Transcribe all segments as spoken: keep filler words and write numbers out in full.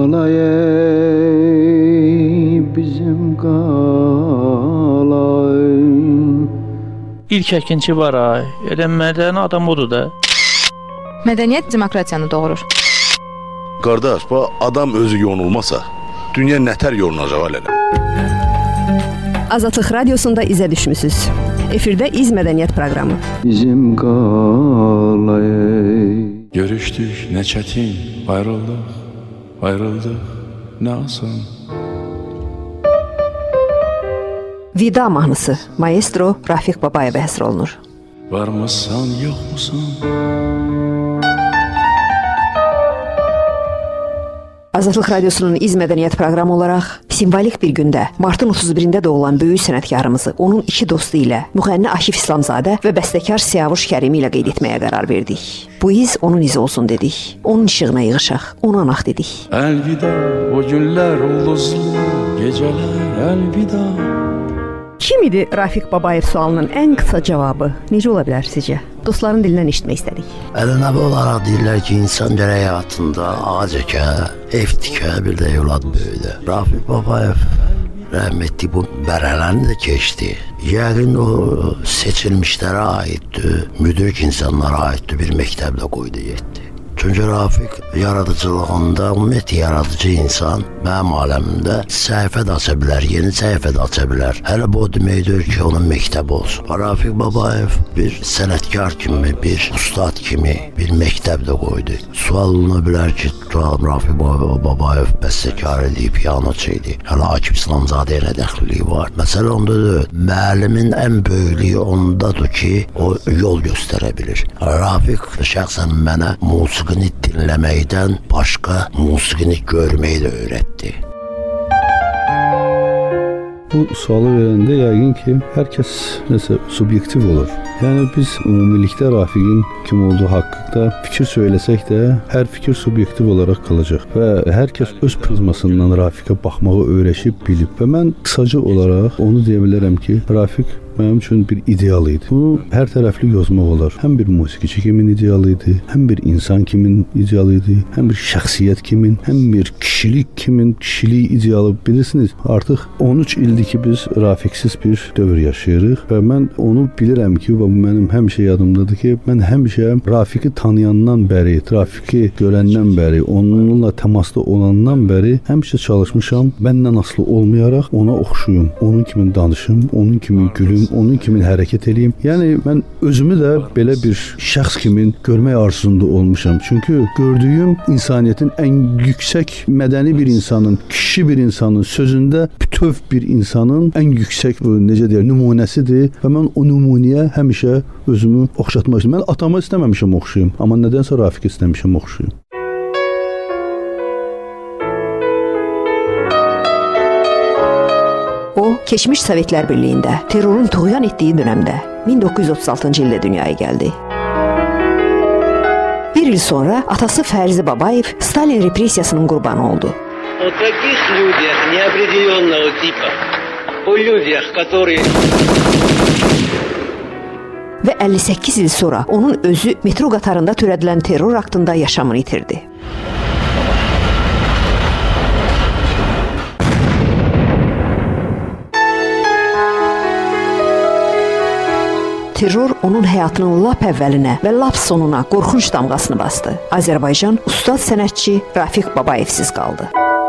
qalay bizim qalay. İlk əkinçi var ay, elə mədəni adam odur da. Mədəniyyət demokratiyanı doğurur. Qardaş, bu adam özü yonulmasa, dünya nətər yonulacaq elə? Azadlıq Radiosunda izə düşmüsünüz. Efirdə İz Mədəniyyət proqramı. Bizim qalay. Görüşdük, nə çətin, ayrıldıq, ayrıldıq, nə asan. Vida mahnısı maestro Rafiq Babayevə həsr olunur. Varmısan, yoxmusan? Azadlıq Radiosunun İz Mədəniyyət proqramı olaraq simvolik bir gündə martın otuz birində doğulan böyük sənətkarımızı onun iki dostu ilə müğənni Akif İslamzadə və bəstəkar Siyavuş Kərimi ilə qeyd etməyə qərar verdik. Bu iz onun izi olsun dedik. Onun işığına yığışaq, ona anaq dedik. Əlvida o günlər ulduzlu gecələr, əlvida. Kim idi Rafiq Babayev sualının ən qısa cavabı? Necə ola bilər sizcə? Dostların dilindən eşitmək istədik. Ələnəvi olaraq deyirlər ki, insan gərək həyatında ağac əkə, ev tikə, bir də evlad böyüdə. Rafiq Babayev rəhmətli bu bərələrini də keçdi. Yəqin o seçilmişlərə aiddir, müdrik insanlara aiddir, bir məktəbdə qoydu getdi. Çünki Rafiq yaradıcılığında, ümumiyyətlə yaradıcı insan mənim aləmimdə səhifə də aça bilər, yeni səhifə də aça bilər. Hələ bu deməkdir ki, onun məktəbi olsun. Rafiq Babayev bir sənətkar kimi, bir ustad kimi bir məktəb də qoydu. Sual oluna bilər ki, Rafiq Babayev bəstəkar idi, pianoçu idi. Hələ Akif İslamzadə ilə dəxilliyi var. Məsələ ondadır, müəllimin ən böyüklüyü ondadır ki, o yol göstərə bilir. Rafiq şəxsən mənə musiqi musiqini dinləməkdən başqa musiqini görməyi də öyrətdi. Bu sualı verəndə yəqin ki, hər kəs nəsə subyektiv olur. Yəni biz ümumilikdə Rafiqin kim olduğu haqqında fikir söyləsək də, hər fikir subyektiv olaraq qalacaq və hər kəs öz prizmasından Rafiqə baxmağı öyrəşib bilib və mən qısaca olaraq onu deyə bilərəm ki, Rafiq mənim üçün bir ideal idi. Bunu hər tərəfli yozmaq olar. Həm bir musiqiçi kimin idealı idi, həm bir insan kimin idealı idi, həm bir şəxsiyyət kimin, həm bir kişilik kimin kişilik idealı. Bilirsiniz, artıq on üç ildir ki, biz Rafiqsiz bir dövr yaşayırıq və mən onu bilirəm ki, və bu mənim həmişə yadımdadır ki, mən həmişə Rafiqi tanıyandan bəri, Rafiqi görəndən bəri, onunla təmasda olandan bəri həmişə çalışmışam, məndən asılı olmayaraq ona oxşuyum, onun kimi danışım, onun kimi gülüm, onun kimi hərəkət eləyim. Yəni mən özümü də belə bir şəxs kimi görmək arzusunda olmuşam. Çünki gördüyüm insaniyyətin ən yüksək mədəni bir insanın, kişi bir insanın sözündə bütöv bir insanın ən yüksək, necə deyir, nümunəsidir və mən o nümunəyə həmişə özümü oxşatmaq istəyirəm. Mən atama istəməmişəm oxşuyum, amma nədənsə Rafiq istəmişəm oxşuyum. O, keçmiş Sovetlər Birliyində terrorun tuğyan etdiyi dönəmdə min doqquz yüz otuz altıncı ildə dünyaya gəldi. Bir il sonra atası Fərzi Babayev Stalin repressiyasının qurbanı oldu. O таких людях неопределенного типа, o людях, которые... Və əlli səkkiz il sonra onun özü metro qatarında törədilən terror aktında yaşamını itirdi. Terror onun həyatının lap əvvəlinə və lap sonuna qorxunc damğasını bastı. Azərbaycan ustad sənətçi Rafiq Babayevsiz qaldı.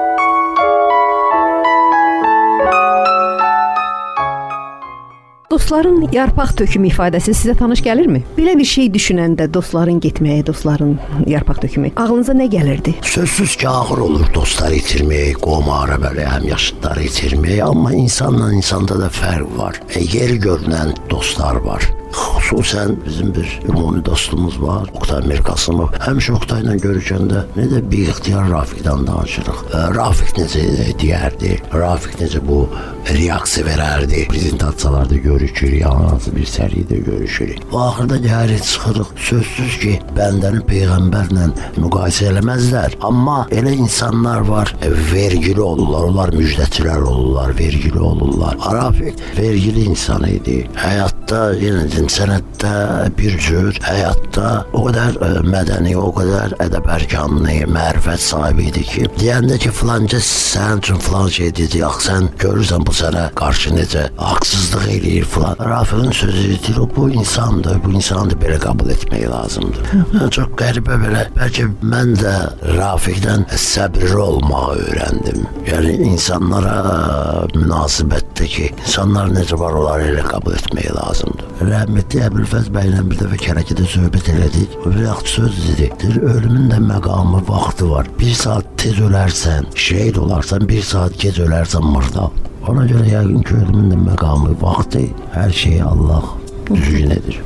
Dostların yarpaq tökümü ifadəsi sizə tanış gəlirmi? Belə bir şey düşünəndə dostların getməyi, dostların yarpaq tökümü ağlınıza nə gəlirdi? Sözsüz ki, ağır olur dostları itirmək, qovmağı, belə həmyaşıdları itirmək, amma insanla insanda da fərq var. E, yeri görünən dostlar var. Xüsusən bizim bir ümumi dostumuz var, Oktay Mirqasımov. Həmişə Oktayla görüşəndə nə də bir ixtiyar Rafiqdən danışırıq. E, Rafiq necə deyərdi, Rafiq necə bu reaksiya verərdi. Prezentasiyalarda görüşürük, hansı bir səridə görüşürük. Bu axırda gəlirik, çıxırıq. Sözsüz ki, bəndəni Peyğəmbərlə müqayisə eləməzlər. Amma elə insanlar var, e, vergili olurlar, onlar müjdəçilər olurlar, vergili olurlar. Rafiq vergili insan idi. Həyatda yenə bilirsin, sənətdə bir cür, həyatda o qədər ə, mədəni, o qədər ədəb-ərkanlı, mərifət sahibi idi ki, deyəndə ki, filanca sənin üçün filan şey dedi, ax sən görürsən bu sənə qarşı necə haqsızlıq eləyir filan. Rafiqin sözü deyir, bu insandır, bu insanı da belə qəbul etmək lazımdır. Çox qəribə belə, bəlkə mən də Rafiqdən səbirli olmağı öyrəndim. Yəni insanlara münasibətdə ki, insanlar necə var, onları elə qəbul etmək lazımdır. Rəhmətli Əbülfəz bəylə bir dəfə Kərəkidə söhbət elədik. Bir vaxt söz dedi. Deyir, ölümün də məqamı, vaxtı var. Bir saat tez ölərsən, şəhid olarsan, bir saat gec ölərsən mırdal. Ona görə yəqin ki, ölümün də məqamı, vaxtı, hər şeyi Allah düzgün edir.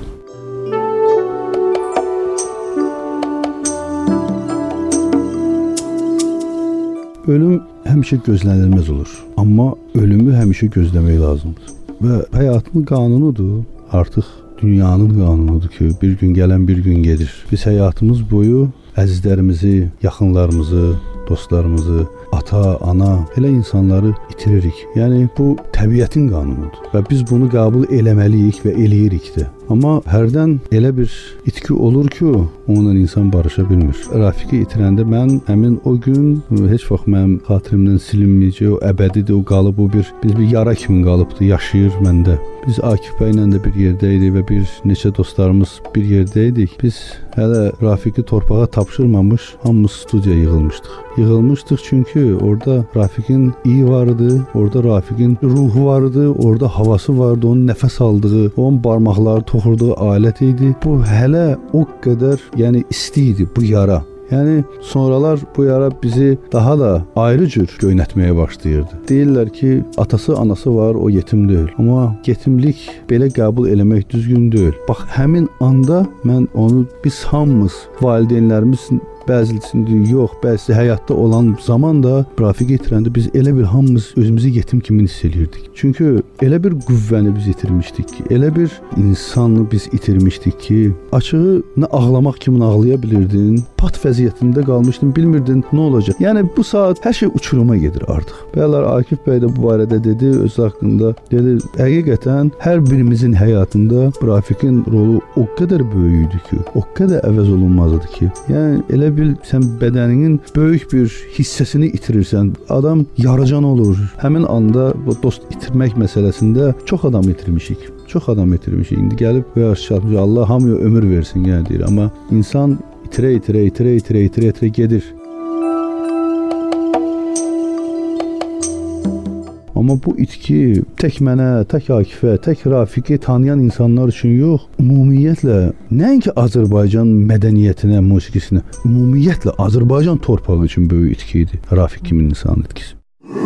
Ölüm həmişə gözlənilməz olur. Amma ölümü həmişə gözləmək lazımdır. Və həyatın qanunudur. Artıq dünyanın qanunudur ki, bir gün gələn bir gün gedir. Biz həyatımız boyu əzizlərimizi, yaxınlarımızı, dostlarımızı, ata, ana, elə insanları itiririk. Yəni bu təbiətin qanunudur və biz bunu qəbul eləməliyik və eləyirik də. Amma hərdən elə bir itki olur ki, onunla insan barışa bilmir. Rafiqi itirəndə mən həmin o gün heç vaxt mənim xatirimdən silinməyəcək, o əbədidir, o qalıb, o bir biz bir yara kimi qalıbdı, yaşayır məndə. Biz Akif bəylə də bir yerdəydik və bir neçə dostlarımız bir yerdəydik. Biz hələ Rafiqi torpağa tapşırmamış, hamımız studiyaya yığılmışdıq. Yığılmışdıq çünki orada Rafiqin iyi vardı, orada Rafiqin ruhu vardı, orada havası vardı, onun nəfəs aldığı, onun barmaqları toxurduğu alət idi. Bu hələ o qədər, yəni isti idi bu yara. Yəni sonralar bu yara bizi daha da ayrı cür göynətməyə başlayırdı. Deyirlər ki, atası, anası var, o yetim deyil. Amma yetimlik belə qəbul eləmək düzgün deyil. Bax, həmin anda mən onu biz hamımız, valideynlərimiz bəzisində yox, bəzisi həyatda olan zaman da Rafiqi itirəndə biz elə bir hamımız özümüzü yetim kimi hiss eləyirdik. Çünki elə bir qüvvəni biz itirmişdik ki, elə bir insanı biz itirmişdik ki, açığı nə ağlamaq kimi ağlaya bilirdin, pat vəziyyətində qalmışdın, bilmirdin nə olacaq. Yəni bu saat hər şey uçuruma gedir artıq. Bəylər Akif bəy də bu barədə dedi, öz haqqında dedi, həqiqətən hər birimizin həyatında Rafiqin rolu o qədər böyük idi ki, o qədər əvəz olunmazdı ki, yəni elə bil sən bədəninin böyük bir hissəsini itirirsən. Adam yaracan olur. Həmin anda bu dost itirmək məsələsində çox adam itirmişik. Çox adam itirmişik. İndi gəlib və yaşatmış Allah hamıya ömür versin yəni deyir. Amma insan itirə itirə itirə itirə itirə itirə gedir. Amma bu itki tək mənə, tək Akifə, tək Rafiqi tanıyan insanlar üçün yox, ümumiyyətlə nəinki Azərbaycan mədəniyyətinə, musiqisinə, ümumiyyətlə Azərbaycan torpağı üçün böyük itki idi Rafiq kimi insan itkisi.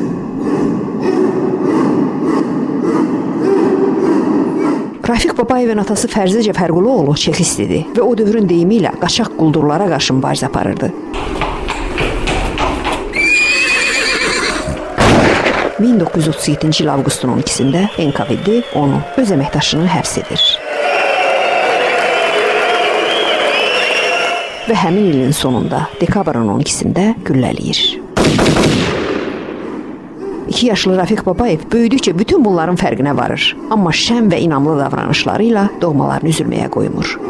Rafiq Babayevin atası Fərzə Cəfərquluoğlu çexist idi və o dövrün deyimi ilə qaçaq quldurlara qarşı mübarizə aparırdı. min doqquz yüz otuz yeddinci il avqustun on ikisində N K V D onu öz əməkdaşını həbs edir. Və həmin ilin sonunda dekabrın on ikisində güllələyir. İki yaşlı Rafiq Babayev böyüdükcə bütün bunların fərqinə varır. Amma şən və inamlı davranışlarıyla doğmalarını üzülməyə qoymur.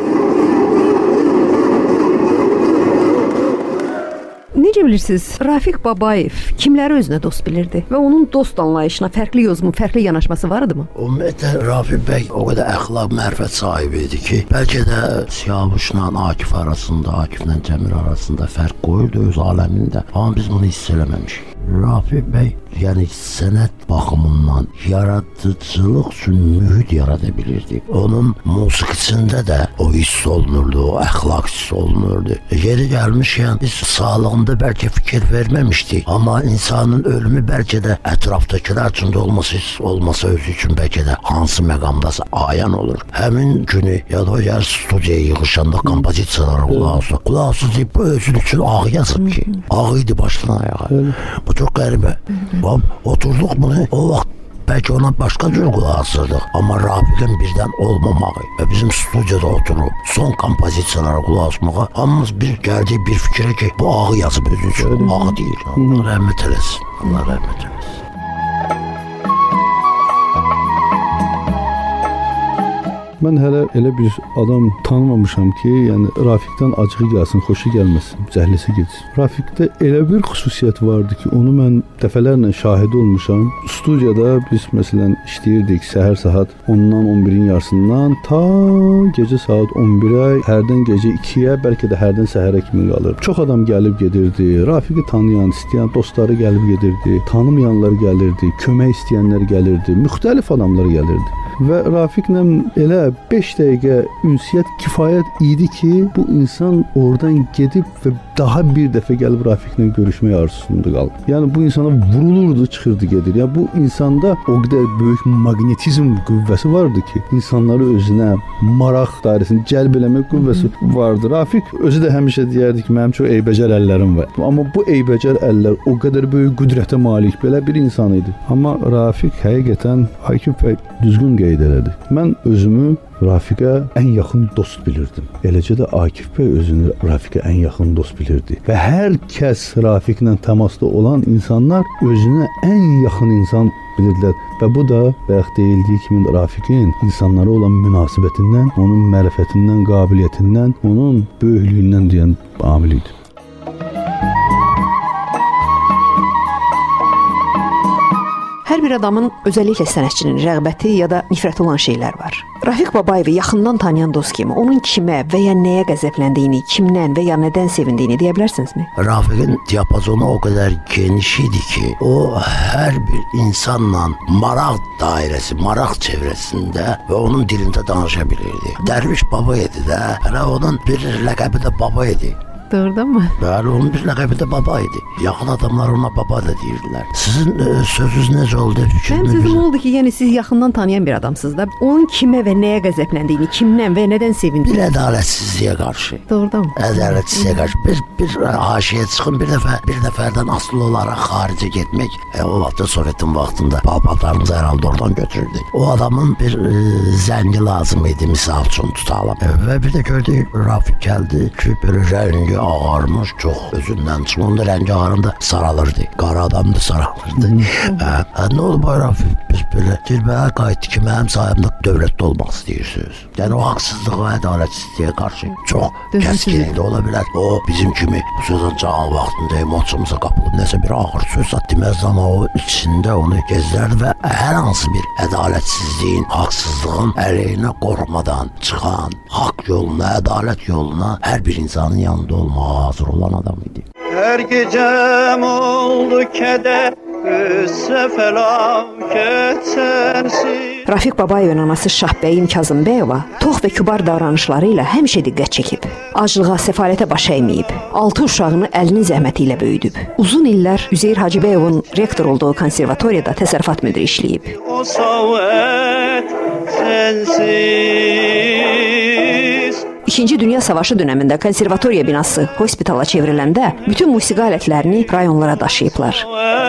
Necə bilirsiniz, Rafiq Babayev kimləri özünə dost bilirdi və onun dost anlayışına fərqli yozmu, fərqli yanaşması var idimi? Ümumiyyətlə Rafiq bəy o qədər əxlaq, mərifət sahibi idi ki, bəlkə də Siyavuşla Akif arasında, Akiflə Cəmil arasında fərq qoyurdu öz aləmində. Amma biz bunu hiss eləməmişik. Rafiq bəy, yəni sənət baxımından yaradıcılıq üçün mühit yarada bilirdi. Onun musiqisində də o hiss olunurdu, o əxlaq hiss olunurdu. Yeri gəlmişkən biz sağlığında bəlkə fikir verməmişdik, amma insanın ölümü bəlkə də ətrafdakılar üçün də olması, olmasa özü üçün bəlkə də hansı məqamdasa ayan olur. Həmin günü ya da o yer studiyaya yığışanda kompozisiyalara qulaq asdı. Qulaq asdı deyib, bu özün üçün ağ yazıb ki, ağ idi başdan ayağa. Bu çox qəribə. Oturduq bunu, o vaxt bəlkə ona başqa cür qulaq asırdıq. Amma Rafiqin birdən olmamağı və bizim studiyada oturub son kompozisiyalara qulaq asmağa hamımız bir gəldik bir fikrə ki, bu ağı yazıb özü üçün, ağı deyil. Allah rəhmət eləsin. Allah rəhmət eləsin. Mən hələ elə bir adam tanımamışam ki, yəni Rafiqdən acığı gəlsin, xoşu gəlməsin, zəhləsi getsin. Rafiqdə elə bir xüsusiyyət vardı ki, onu mən dəfələrlə şahid olmuşam. Studiyada biz məsələn işləyirdik səhər saat ondan on birin yarısından ta gecə saat on birə, hərdən gecə ikiyə, bəlkə də hərdən səhərə kimi qalır. Çox adam gəlib gedirdi. Rafiqi tanıyan, istəyən dostları gəlib gedirdi. Tanımayanlar gəlirdi, kömək istəyənlər gəlirdi, müxtəlif adamlar gəlirdi. Və Rafiqlə elə beş dəqiqə ünsiyyət kifayət idi ki, bu insan oradan gedib və daha bir dəfə gəlib Rafiqlə görüşmək arzusunda qaldı. Yəni bu insana vurulurdu, çıxırdı, gedir. Yəni bu insanda o qədər böyük maqnetizm qüvvəsi vardı ki, insanları özünə maraq dairəsində cəlb eləmək qüvvəsi vardı. Rafiq özü də həmişə deyərdi ki, mənim çox eybəcər əllərim var. Amma bu eybəcər əllər o qədər böyük qüdrətə malik belə bir insan idi. Amma Rafiq həqiqətən Akif bəy düzgün qeyd elədi. Mən özümü Rafiqə ən yaxın dost bilirdim. Eləcə də Akif bəy özünü Rafiqə ən yaxın dost bilirdi. Və hər kəs Rafiqlə təmasda olan insanlar özünə ən yaxın insan bilirdilər. Və bu da bayaq deyildiyi kimi Rafiqin insanlara olan münasibətindən, onun mərifətindən, qabiliyyətindən, onun böyüklüyündən deyən amil idi. Hər bir adamın özəlliklə sənətçinin rəğbəti ya da nifrəti olan şeylər var. Rafiq Babayevi yaxından tanıyan dost kimi onun kimə və ya nəyə qəzəbləndiyini, kimdən və ya nədən sevindiyini deyə bilərsinizmi? Rafiqin diapazonu o qədər geniş idi ki, o hər bir insanla maraq dairəsi, maraq çevrəsində və onun dilində danışa bilirdi. Dərviş Baba idi də, hələ onun bir ləqəbi də Baba idi. Doğrudan mı? Bəli, onun bir ləqəbi də Baba idi. Yaxın adamlar ona Baba da deyirdilər. Sizin e, sözünüz necə oldu? Mənim sözüm oldu ki, yəni siz yaxından tanıyan bir adamsınız da, onun kimə və nəyə qəzəbləndiyini, kimdən və nədən sevindiyini. Bir ədalətsizliyə qarşı. Doğrudan mı? Ədalətsizliyə qarşı. Bir, bir haşiyə çıxın, bir dəfə, bir dəfədən asılı olaraq xaricə getmək. E, o vaxtda Sovetin vaxtında palpatlarımızı hər halda oradan götürürdü. O adamın bir e, zəngi lazım idi, misal üçün tutalım. E, və bir də gördük, Rafiq gəldi ki, bir rəngi ağarmış, çox özündən çıxın. Onda rəngi ağarında saralırdı. Qara adam da saralırdı. Hə, nə oldu bayram? Biz belə dilbəyə qayıtdı ki, mənim sayımda dövlətdə olmaq istəyirsiniz. Yəni o haqsızlığa, ədalətsizliyə qarşı çox kəskinlikdə ola bilər. O bizim kimi bu sözün can vaxtında emosiyamıza qapılıb nəsə bir ağır söz deməz, amma o içində onu gezlərdi və hər hansı bir ədalətsizliyin, haqsızlığın əleyhinə qorxmadan çıxan, haqq yoluna, ədalət yoluna hər bir insanın yanında olmağa hazır olan adam idi. Hər gecəm oldu kədər, qüssə fəlakət sənsiz. Rafiq Babayevin anası Şahbəyim Kazımbəyova tox və kübar davranışları ilə həmişə diqqət çəkib. Aclığa, səfalətə baş əyməyib. Altı uşağını əlinin zəhməti ilə böyüdüb. Uzun illər Üzeyir Hacıbəyovun rektor olduğu konservatoriyada təsərrüfat müdiri işləyib. O savət sənsiz. İkinci Dünya Savaşı dönəmində konservatoriya binası hospitala çevriləndə bütün musiqi alətlərini rayonlara daşıyıblar.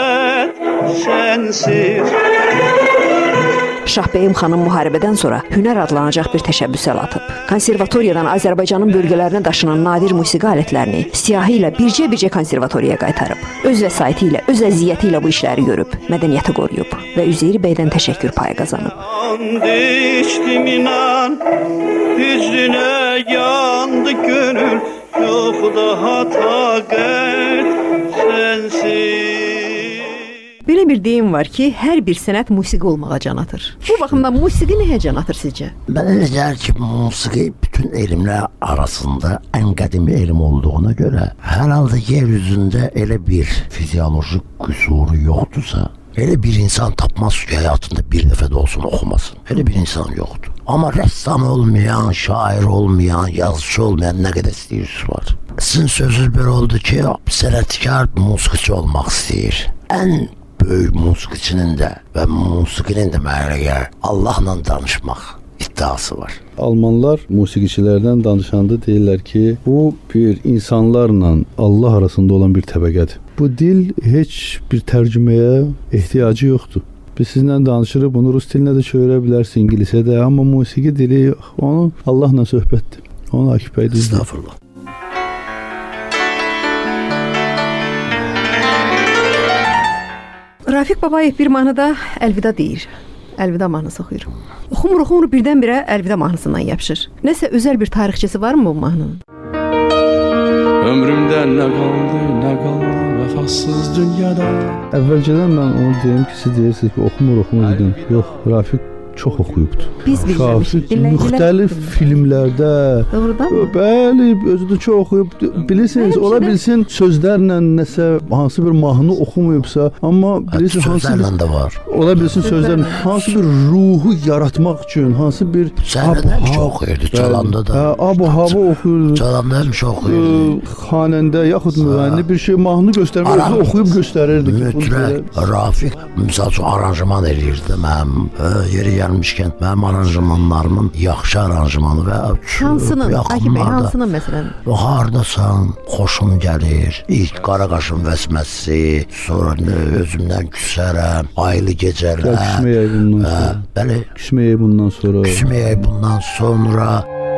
Şahbəyim xanım müharibədən sonra hünər adlanacaq bir təşəbbüsə atıb. Konservatoriyadan Azərbaycanın bölgələrinə daşınan nadir musiqi alətlərini siyahı ilə bircə-bircə konservatoriyaya qaytarıb. Öz vəsaiti ilə, öz əziyyəti ilə bu işləri görüb, mədəniyyəti qoruyub və Üzeyir bəydən təşəkkür payı qazanıb. Andişdim inan, hüznünə yandı gönül, yox daha taqət sənsiz. Belə bir deyim var ki, hər bir sənət musiqi olmağa can atır. Bu baxımdan musiqi nəyə can atır sizcə? Mən elə gəlir ki, musiqi bütün elmlər arasında ən qədimi elm olduğuna görə, hər halda yer üzündə elə bir fizioloji qüsuru yoxdursa, elə bir insan tapmaz ki, həyatında bir dəfə də olsun oxumasın. Elə bir insan yoxdur. Amma rəssam olmayan, şair olmayan, yazıcı olmayan nə qədər istəyirsiniz var. Sizin sözünüz belə oldu ki, sənətkar musiqiçi olmaq istəyir. Ən böyük musiqiçinin də və musiqinin də mənəyə Allahla danışmaq iddiası var. Almanlar musiqiçilərdən danışanda deyirlər ki, bu bir insanlarla Allah arasında olan bir təbəqədir. Bu dil heç bir tərcüməyə ehtiyacı yoxdur. Biz sizinlə danışırıq, bunu rus dilinə də çevirə bilərsin, ingilisə də, amma musiqi dili onu Allahla söhbətdir. Onu Akif bəy deyir. Estağfurullah. Rafiq Babayev bir mahnıda əlvida deyir. Əlvida mahnısı oxuyur. Oxumur, oxumur birdən-birə Əlvida mahnısından yapışır. Nəsə özəl bir tarixçəsi varmı bu mahnının? Ömrümdə nə qaldı, nə qaldı vəfasız dünyada. Əvvəlcədən mən onu deyim ki, siz deyirsiniz ki, oxumur, oxumur dedim. Yox, Rafiq çox oxuyubdu. Biz bilməmişik. Müxtəlif filmlərdə. Doğrudan mı? Bəli, özü də çox oxuyub. Bilirsiniz, ola bilsin sözlərlə nəsə hansı bir mahnı oxumayıbsa, amma bilirsiniz hansı sözlərlə də var. Ola bilsin sözlərlə hansı bir ruhu yaratmaq üçün, hansı bir Səhərdən çox oxuyurdu, çalanda da. Hə, ab-hava oxuyurdu. Çalanda həmişə oxuyurdu. Xanəndə yaxud müğənni bir şey mahnı göstərmək, özü oxuyub göstərirdi. Mütləq Rafiq misal üçün aranjman eləyirdi mənim yeri gəlmişkən mənim aranjmanlarımın yaxşı aranjmanı və hansının, Akif bəy, hansının məsələn? Hardasan, xoşum gəlir, ilk Qaraqaşın vəsməsi, sonra özümdən küsərəm, aylı gecələr. Küsməyək bundan sonra. Bəli. Küsməyək bundan sonra. Küsməyək bundan sonra.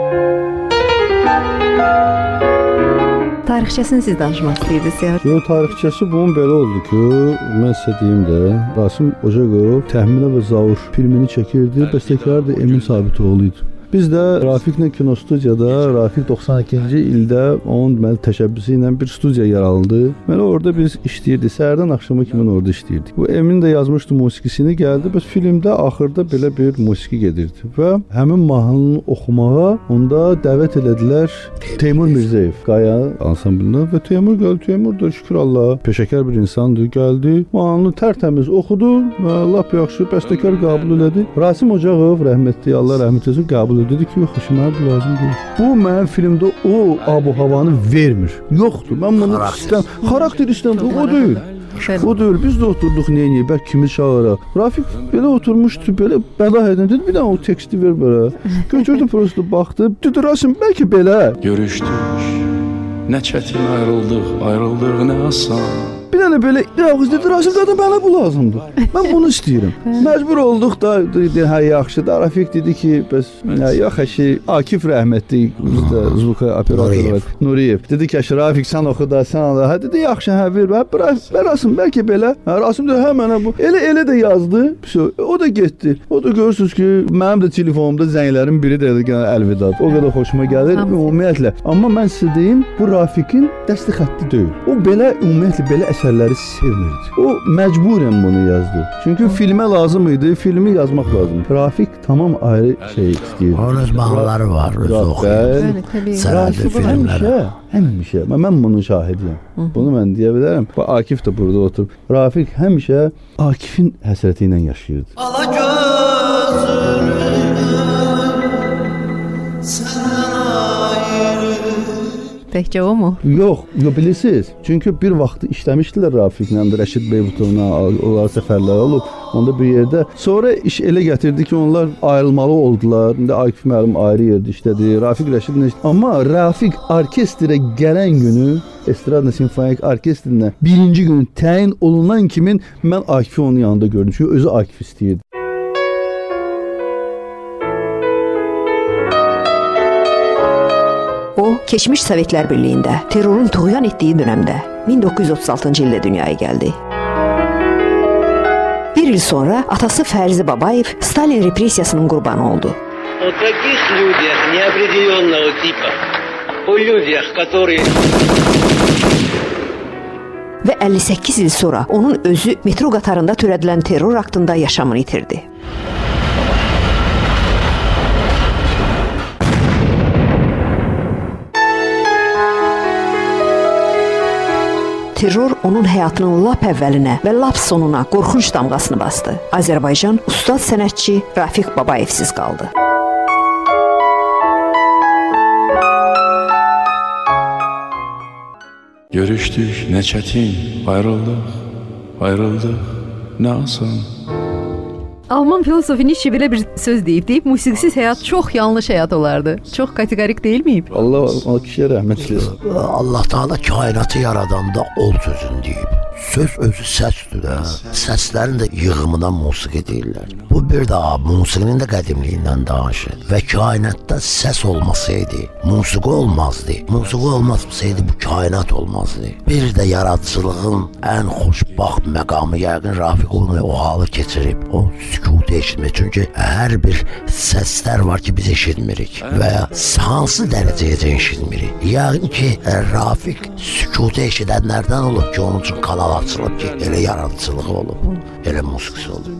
Tarixçəsini siz danışmaq istəyirsiniz. Yox, tarixçəsi bunun belə oldu ki, mən sizə deyim də, Rasim Ocaqov Təxminə və Zaur filmini çəkirdi, bəstəkar da Emin Sabitoğlu idi. Biz də Rafiqlə kinostudiyada, Rafiq doxsan ikinci ildə onun deməli təşəbbüsü ilə bir studiya yarandı. Deməli orada biz işləyirdik, səhərdən axşama kimi orada işləyirdik. Bu Emin də yazmışdı musiqisini, gəldi, bəs filmdə axırda belə bir musiqi gedirdi və həmin mahnını oxumağa onda dəvət elədilər Teymur Mirzəyev, Qaya ansamblından və Teymur gəldi. Teymur da şükür Allaha peşəkar bir insandır, gəldi, mahnını tərtəmiz oxudu və lap yaxşı bəstəkar qəbul elədi. Rasim Ocaqov rəhmətli, Allah rəhmət etsin, qəbul dedi ki, yox, mənə bu lazım deyil. Bu mənim filmdə o ab-havanı vermir. Yoxdur. Mən bunu istəyirəm. Xarakter istəyirəm. O deyil. O deyil. Biz də oturduq neyniyək, bəlkə kimi çağıraq. Rafiq belə oturmuşdu, belə bədah edən dedi, bir dənə o teksti ver belə. Götürdü, prosto baxdı. Dedi, Rasim, bəlkə belə. Görüşdük, nə çətin ayrıldıq, ayrıldıq nə asan. Bir dənə belə yağız dedi, Rasim zaten mənə bu lazımdır. Mən bunu istəyirəm. Məcbur olduq da, dedi, hə yaxşı da. Rafiq dedi ki, bəs yox əşi, Akif rəhmətli, bizdə zvuka operatoru var, Nuriyev. Dedi ki, əşi, Rafiq sən oxu da, sən al. Hə dedi, yaxşı, hə ver. Hə Rasim, bəlkə belə. Hə Rasim dedi, hə mənə bu. Elə elə də yazdı. O da getdi. O da görürsüz ki, mənim də telefonumda zənglərin biri də Əlvida. O qədər xoşuma gəlir ümumiyyətlə. Amma mən sizə deyim, bu Rafiqin dəsti xətti deyil. O belə ümumiyyətlə belə əsərləri sevmirdi. O məcburən bunu yazdı. Çünki filmə lazım idi, filmi yazmaq lazım. Rafiq tamam ayrı şey istəyirdi. Onun öz mahnıları var, özü oxuyur. Sənədi filmləri. Həmişə, mən bunun şahidiyəm. Bunu mən deyə bilərəm. Akif də burada oturub. Rafiq həmişə Akifin həsrəti ilə yaşayırdı. Ala gözünü səndən ayrı. Təkcə o mu? Yox, yox bilirsiniz. Çünki bir vaxt işləmişdilər Rafiqlə, Rəşid Beybutovla, onlar səfərlər olub. Onda bir yerdə. Sonra iş elə gətirdi ki, onlar ayrılmalı oldular. İndi Akif müəllim ayrı yerdə işlədi. Rafiq Rəşidlə. Amma Rafiq orkestrə gələn günü Estrada Simfonik Orkestrinə birinci gün təyin olunan kimin mən Akifi onun yanında gördüm. Çünki özü Akif istəyirdi. O, keçmiş Sovetlər Birliyində terrorun tuğyan etdiyi dönəmdə min doqquz yüz otuz altıncı ildə dünyaya gəldi. Bir il sonra atası Fərzi Babayev Stalin repressiyasının qurbanı oldu. О таких людях неопределенного типа, о людях, которые... Və əlli səkkiz il sonra onun özü metro qatarında törədilən terror aktında yaşamını itirdi. Terror onun həyatının lap əvvəlinə və lap sonuna qorxunc damğasını bastı. Azərbaycan ustad sənətçi Rafiq Babayevsiz qaldı. Görüşdük, nə çətin, ayrıldıq, ayrıldıq, nə asan. Alman filosofu Nietzsche belə bir söz deyib, deyib, musiqisiz həyat çox yanlış həyat olardı. Çox kategorik deyil miyib? Allah o kişiyə rəhmət eləsin. Allah Taala kainatı yaradanda ol sözünü deyib. söz özü səsdir də. Səslərin də yığımına musiqi deyirlər. Bu bir daha musiqinin də qədimliyindən danışır. Və kainatda səs olmasaydı, musiqi olmazdı. Musiqi olmasaydı bu kainat olmazdı. Bir də yaradıcılığın ən xoşbaxt məqamı yəqin Rafiq onu o halı keçirib. O sükutu eşitmək. Çünki hər bir səslər var ki biz eşitmirik və ya hansı dərəcəyə eşitmirik. Yəqin ki Rafiq sükutu eşidənlərdən olub ki onun üçün kanal açılıb ki elə yaradıcılığı olub, elə musiqisi olub.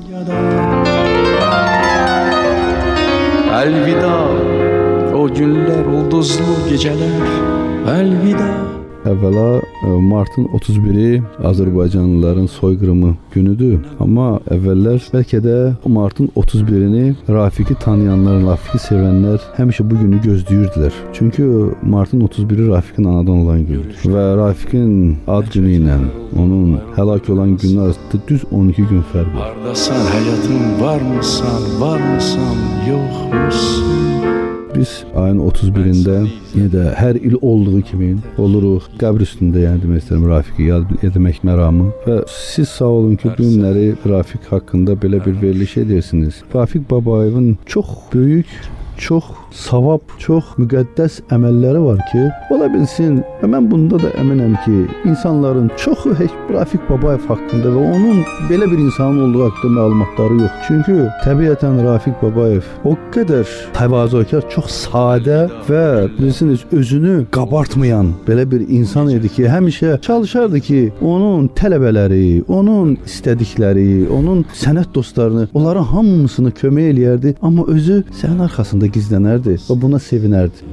Əlvida o günlər, ulduzlu gecələr, əlvida. Əvvəla martın otuz biri Azərbaycanlıların soyqırımı günüdür. Amma əvvəllər bəlkə də martın otuz birini Rafiqi tanıyanlar, Rafiqi sevənlər həmişə bu günü gözləyirdilər. Çünki martın otuz biri Rafiqin anadan olan gündür. Və Rafiqin ad günü ilə onun həlak olan günü arasında düz on iki gün fərq var. Hardasan həyatım, varmısan, varmısan, yoxmusan? Biz ayın otuz birində yenə də hər il olduğu kimi oluruq qəbr üstündə, yəni demək istəyirəm Rafiqi yad etmək məramı. Və siz sağ olun ki, bu günləri Rafiq haqqında belə bir veriliş edirsiniz. Rafiq Babayevin çox böyük, çox savab, çox müqəddəs əməlləri var ki, ola bilsin və mən bunda da əminəm ki, insanların çoxu Rafiq Babayev haqqında və onun belə bir insan olduğu haqqında məlumatları yox. Çünki təbiətən Rafiq Babayev o qədər təvazökar, çox sadə və bilirsiniz özünü qabartmayan belə bir insan idi ki, həmişə çalışardı ki, onun tələbələri, onun istədikləri, onun sənət dostlarını, onların hamısını kömək eləyərdi, amma özü sənin arxasında gizlənərdi və buna sevinərdi.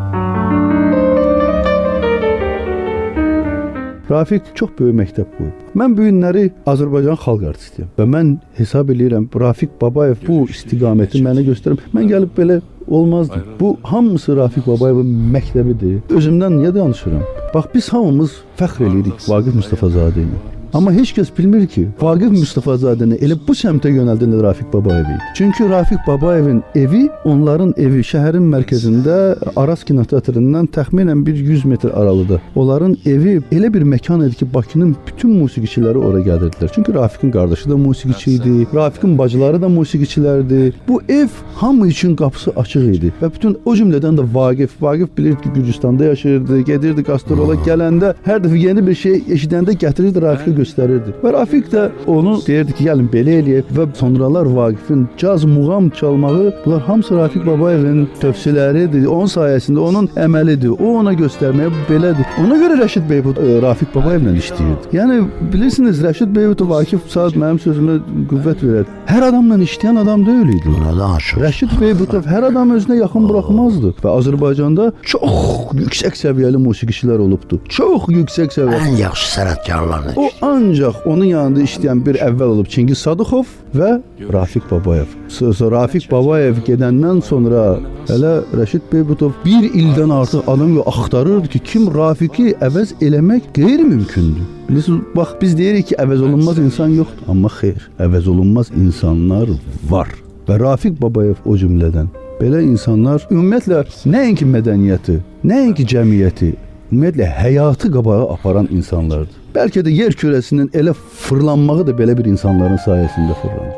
Rafiq çox böyük məktəb qoyub. Mən bu günləri Azərbaycan xalq artistiyəm və mən hesab edirəm Rafiq Babayev bu istiqaməti mənə göstərib. Mən gəlib belə olmazdı. Bu hamısı Rafiq Babayevin məktəbidir. Özümdən niyə danışıram? Bax biz hamımız fəxr edirik Vaqif Mustafazadə ilə. Amma heç kəs bilmir ki, Vaqif Mustafazadəni elə bu səmtə yönəldən Rafiq Babayev idi. Çünki Rafiq Babayevin evi, onların evi şəhərin mərkəzində Aras kinoteatrından təxminən bir yüz metr aralıda. Onların evi elə bir məkan idi ki, Bakının bütün musiqiçiləri ora gəlirdilər. Çünki Rafiqin qardaşı da musiqiçi idi, Rafiqin bacıları da musiqiçilərdi. Bu ev hamı üçün qapısı açıq idi və bütün o cümlədən də Vaqif, Vaqif bilirdi ki, Gürcüstanda yaşayırdı, gedirdi gastrola, gələndə hər dəfə yeni bir şey eşidəndə gətirirdi Rafiqi göstərirdi. Və Rafiq də onu deyirdi ki, gəlin belə eləyək və sonralar Vaqifin caz, muğam çalmağı, bunlar hamısı Rafiq Babayevin tövsiyələridir. Onun sayəsində, onun əməlidir. O ona göstərməyə belədir. Ona görə Rəşid Beybud Rafiq Babayevlə işləyirdi. Yəni bilirsiniz, Rəşid Beybud Vaqif saat mənim sözümə qüvvət verər. Hər adamla işləyən adam deyil idi. Rəşid Beybudov hər adam özünə yaxın buraxmazdı və Azərbaycanda çox yüksək səviyyəli musiqiçilər olubdu. Çox yüksək səviyyəli. Ən yaxşı sənətkarlarla. O ancaq onun yanında işləyən bir əvvəl olub Çingiz Sadıxov və Rafiq Babayev. Sonra Rafiq Babayev gedəndən sonra hələ Rəşid Beybudov bir ildən artıq adam axtarırdı ki, kim Rafiqi əvəz eləmək qeyri-mümkündür. Bilirsiniz, bax biz deyirik ki, əvəz olunmaz insan yoxdur, amma xeyr, əvəz olunmaz insanlar var. Və Rafiq Babayev o cümlədən. Belə insanlar ümumiyyətlə nəinki mədəniyyəti, nəinki cəmiyyəti, ümumiyyətlə həyatı qabağa aparan insanlardır. Bəlkə də yer kürəsinin elə fırlanmağı da belə bir insanların sayəsində fırlanır.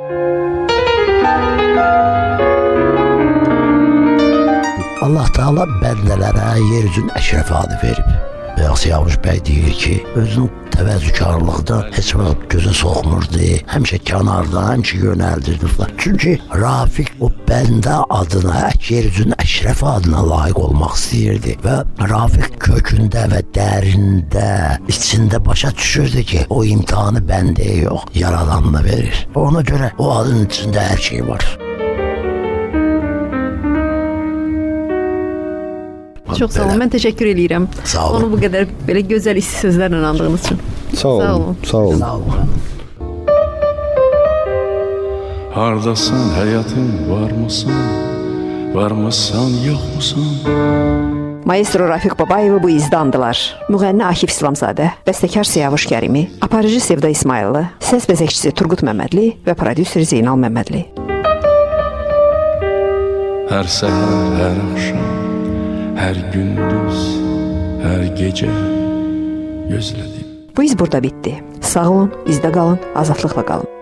Allah Teala bəndələrə yer üzün əşrəf adı verib. Bəyaz Siyavuş bəy deyir ki, özünün təvəzzükarlıqdan heç vaxt gözə soxmurdu, həmişə kənarda, həmişə yönəldirdi falan. Çünki Rafiq o bəndə adına, yer üzün əşrəf adına layiq olmaq istəyirdi və Rafiq kökündə və dərində, içində başa düşürdü ki, o imtihanı bəndəyə yox, yaradanına verir. Ona görə o adın içində hər şey var. Çox sağ olun, mən təşəkkür edirəm. Sağ olun. Onu bu qədər belə gözəl isti sözlərlə andığınız üçün. Sağ olun. Sağ olun. Sağ olun. Hardasan həyatım, varmısan, varmısan, yoxmusan? Maestro Rafiq Babayevi bu izdə andılar. Müğənni Akif İslamzadə, bəstəkar Siyavuş Kərimi, aparıcı Sevda İsmayıllı, səs bəzəkçisi Turqut Məmmədli və prodüser Zeynal Məmmədli. Hər səhər, hər axşam, hər gündüz, hər gecə gözlədim. Bu iz burada bitdi. Sağ olun, bizdə qalın, azadlıqla qalın.